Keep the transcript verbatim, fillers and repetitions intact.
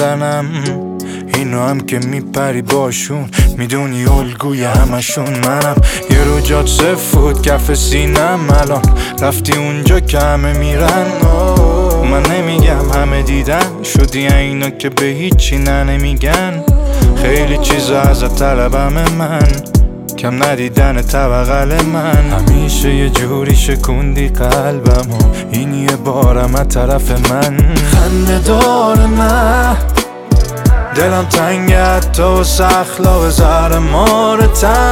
میزنم، اینو هم که میپری باشون، میدونی الگوی همشون منم. یه رو جات سفود کف سینم، الان رفتی اونجا که همه میرن. من نمیگم همه دیدن، شدی اینا که به هیچی نه نمیگن. خیلی چیزا ازت طلبم من، کم ندیدن بغل من. همیشه یه جوری شکوندی قلبم و این یه بارم از طرف من. خنده دار نه دلم تنگت تو سخلا به زهر مارتن.